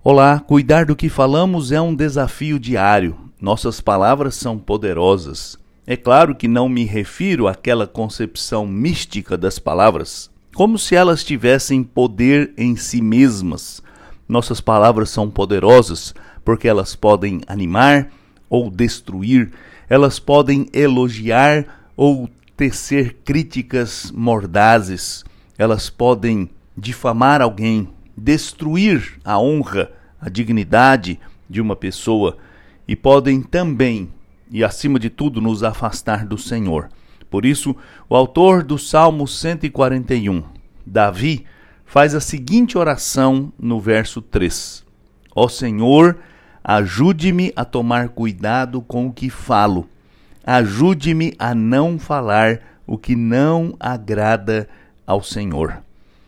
Olá, cuidar do que falamos é um desafio diário. Nossas palavras são poderosas. É claro que não me refiro àquela concepção mística das palavras, como se elas tivessem poder em si mesmas. Nossas palavras são poderosas porque elas podem animar ou destruir, elas podem elogiar ou tecer críticas mordazes, elas podem difamar alguém, destruir a honra, a dignidade de uma pessoa e podem também, e acima de tudo, nos afastar do Senhor. Por isso, o autor do Salmo 141, Davi, faz a seguinte oração no verso 3. Ó Senhor, ajude-me a tomar cuidado com o que falo. Ajude-me a não falar o que não agrada ao Senhor.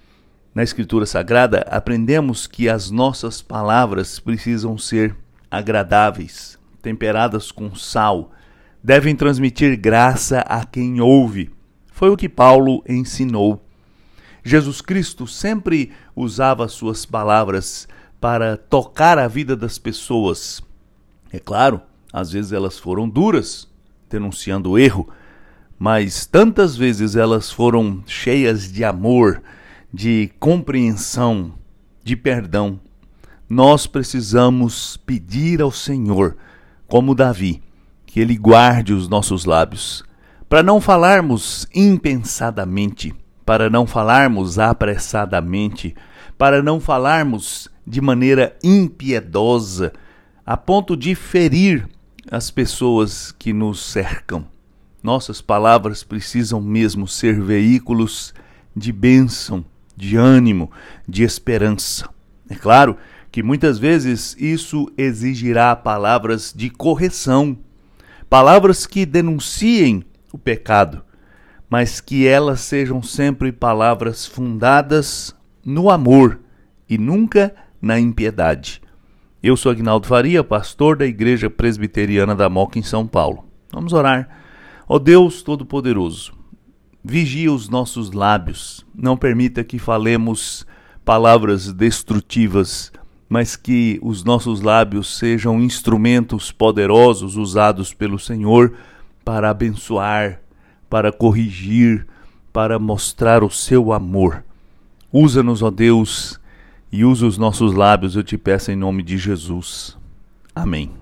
Na Escritura Sagrada, aprendemos que as nossas palavras precisam ser agradáveis, temperadas com sal, devem transmitir graça a quem ouve. Foi o que Paulo ensinou. Jesus Cristo sempre usava suas palavras para tocar a vida das pessoas. É claro, às vezes elas foram duras, denunciando o erro, mas tantas vezes elas foram cheias de amor, de compreensão, de perdão. Nós precisamos pedir ao Senhor, como Davi, que Ele guarde os nossos lábios, para não falarmos impensadamente, para não falarmos apressadamente, para não falarmos de maneira impiedosa, a ponto de ferir as pessoas que nos cercam. Nossas palavras precisam mesmo ser veículos de bênção, de ânimo, de esperança. É claro que muitas vezes isso exigirá palavras de correção, palavras que denunciem o pecado, mas que elas sejam sempre palavras fundadas no amor e nunca na impiedade. Eu sou Aguinaldo Faria, pastor da Igreja Presbiteriana da Moca em São Paulo. Vamos orar. Ó Deus Todo-Poderoso, vigia os nossos lábios, não permita que falemos palavras destrutivas, mas que os nossos lábios sejam instrumentos poderosos usados pelo Senhor para abençoar, para corrigir, para mostrar o seu amor. Usa-nos, ó Deus, e usa os nossos lábios, eu te peço em nome de Jesus. Amém.